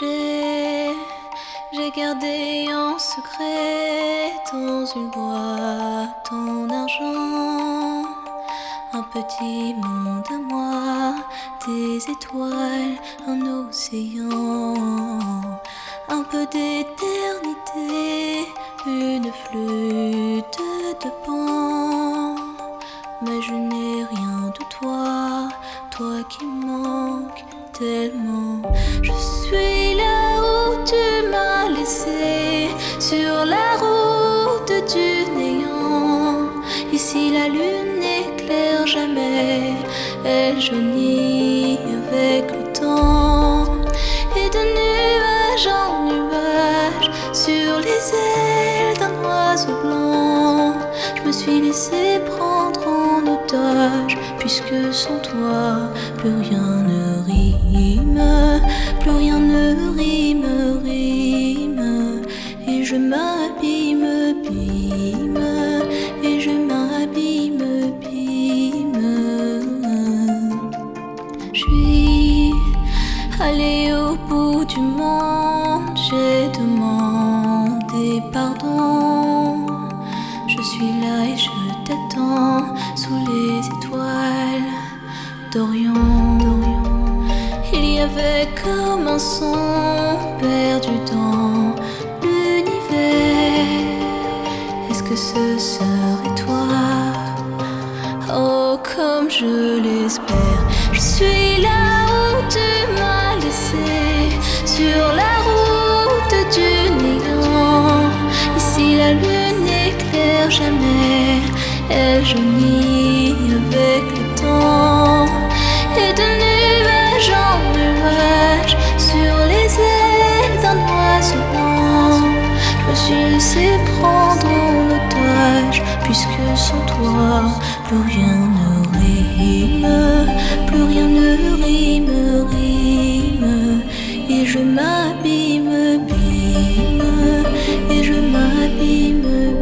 J'ai gardé en secret dans une boîte en argent un petit monde à moi, des étoiles, un océan, un peu d'éternité, une flûte de pan. Mais je n'ai rien de toi, toi qui manques tellement. Je suis là où tu m'as laissé, sur la route du néant. Ici la lune n'éclaire jamais, elle jaunit avec le temps. Et de nuage en nuage, sur les ailes d'un oiseau blanc, je me suis laissé prendre en otage, puisque sans toi, plus rien ne rime, plus rien ne rime, et je m'abîme, et je m'abîme. Je suis allée au bout du monde, j'ai demandé pardon. Je suis là et je t'attends sous les étoiles d'Orion. Il y avait comme un son perdu dans l'univers. Est-ce que ce serait toi? Oh, comme je l'espère. Je suis là où tu m'as laissé, sur la route du néant. Ici la lune n'éclaire jamais, elle jaunit avec le temps. Et de nuage en nuage, sur les ailes d'un oiseau blanc, je me suis laissé prendre en otage, puisque sans toi, plus rien ne rime, plus rien ne rime, et je m'abîme, et je m'abîme,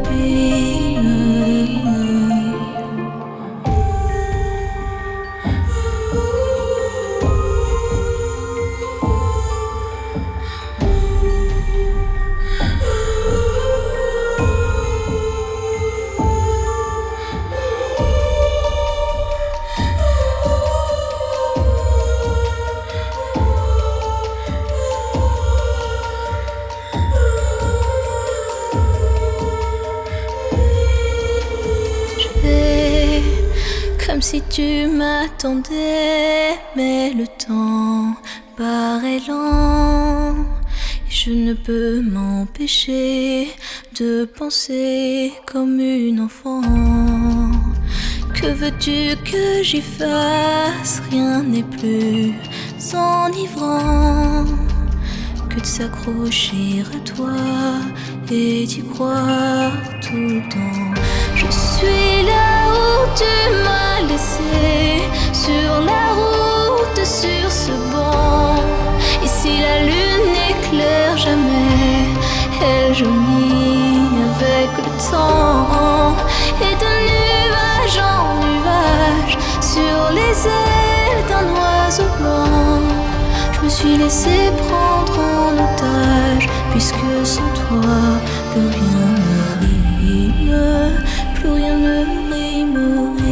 comme si tu m'attendais, mais le temps paraît lent. Et je ne peux m'empêcher de penser comme une enfant. Que veux-tu que j'y fasse? Rien n'est plus enivrant que de s'accrocher à toi et d'y croire tout le temps. Je suis là où tu m'as laissé, sur la route, sur ce banc. Ici la lune n'éclaire jamais, elle jaunit avec le temps. Et de nuage en nuage, sur les ailes d'un oiseau blanc, je me suis laissé prendre en otage, puisque sans toi, plus rien ne rime, plus rien ne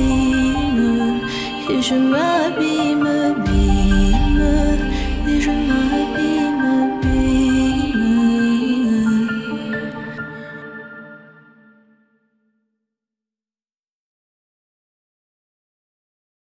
rime, et je m'abîme, et je m'abîme.